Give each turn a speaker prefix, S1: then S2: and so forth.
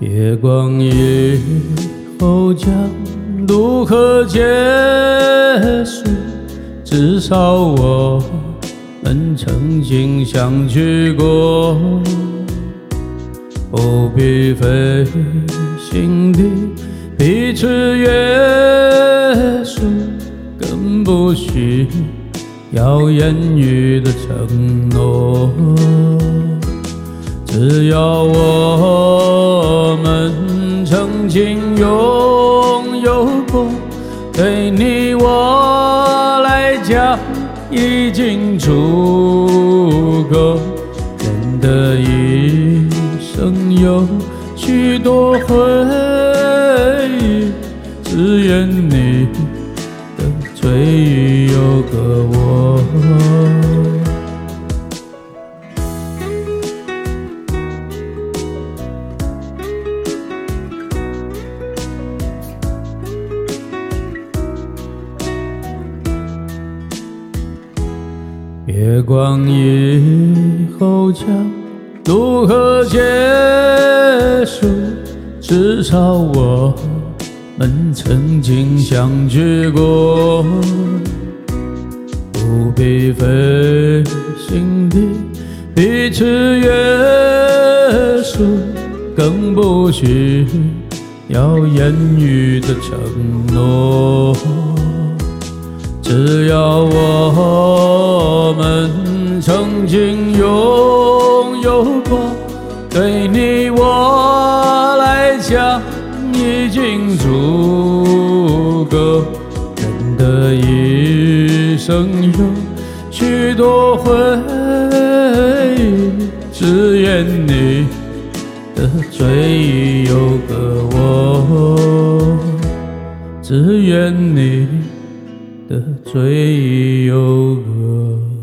S1: 月光以后将如何结束？至少我们曾经相聚过，不必费心地彼此约束，更不需要言语的承诺。只要我们曾经拥有过，对你我来讲已经足够。人的一生有许多回忆，只愿你的追忆有个我。月光以后将如何结束？至少我们曾经相聚过，不必费心地彼此约束，更不需要言语的承诺。只要我们曾经拥有过，对你我来讲已经足够。人的一生有许多回忆，只愿你的追忆有个我，只愿你的追忆有个